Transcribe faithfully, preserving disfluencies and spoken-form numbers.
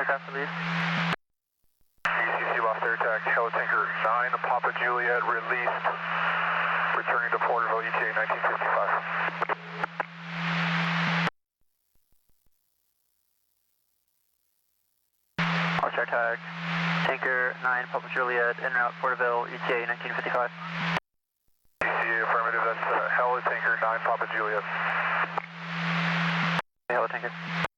aircraft released. E C C lost air tag, Helitanker nine, Papa Juliet released, returning to Porterville, E T A nineteen fifty-five. Lost air tag, Tanker nine, Papa Juliet, en route Porterville, E T A nineteen fifty-five. E C A affirmative, that's uh, Helitanker nine, Papa Juliet. Helitanker.